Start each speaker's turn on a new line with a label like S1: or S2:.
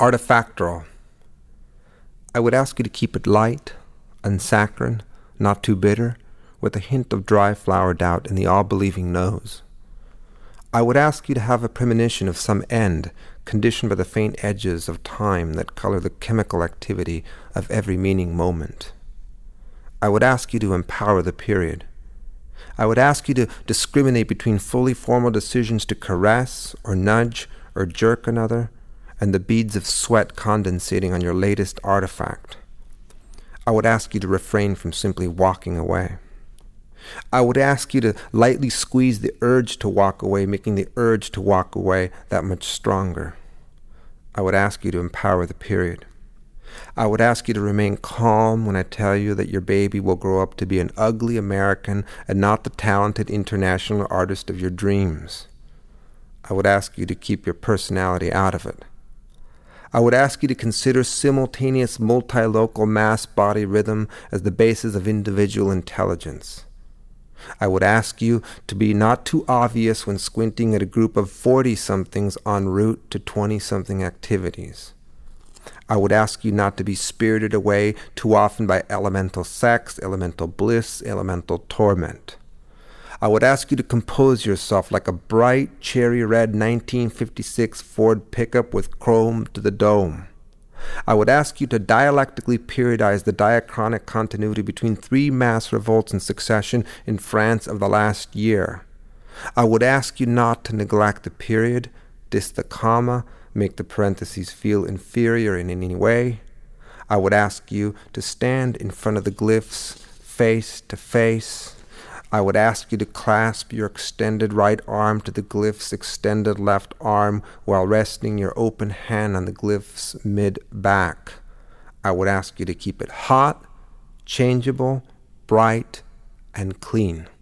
S1: Artifactoral. I would ask you to keep it light, unsaccharine, not too bitter, with a hint of dry flowered doubt in the all-believing nose. I would ask you to have a premonition of some end, conditioned by the faint edges of time that color the chemical activity of every meaning moment. I would ask you to empower the period. I would ask you to discriminate between fully formal decisions to caress or nudge or jerk another and the beads of sweat condensating on your latest artifact. I would ask you to refrain from simply walking away. I would ask you to lightly squeeze the urge to walk away, making the urge to walk away that much stronger. I would ask you to empower the period. I would ask you to remain calm when I tell you that your baby will grow up to be an ugly American and not the talented international artist of your dreams. I would ask you to keep your personality out of it. I would ask you to consider simultaneous multi-local mass body rhythm as the basis of individual intelligence. I would ask you to be not too obvious when squinting at a group of 40-somethings en route to 20-something activities. I would ask you not to be spirited away too often by elemental sex, elemental bliss, elemental torment. I would ask you to compose yourself like a bright cherry red 1956 Ford pickup with chrome to the dome. I would ask you to dialectically periodize the diachronic continuity between 3 mass revolts in succession in France of the last year. I would ask you not to neglect the period, diss the comma, make the parentheses feel inferior in any way. I would ask you to stand in front of the glyphs face to face. I would ask you to clasp your extended right arm to the glyph's extended left arm while resting your open hand on the glyph's mid-back. I would ask you to keep it hot, changeable, bright, and clean.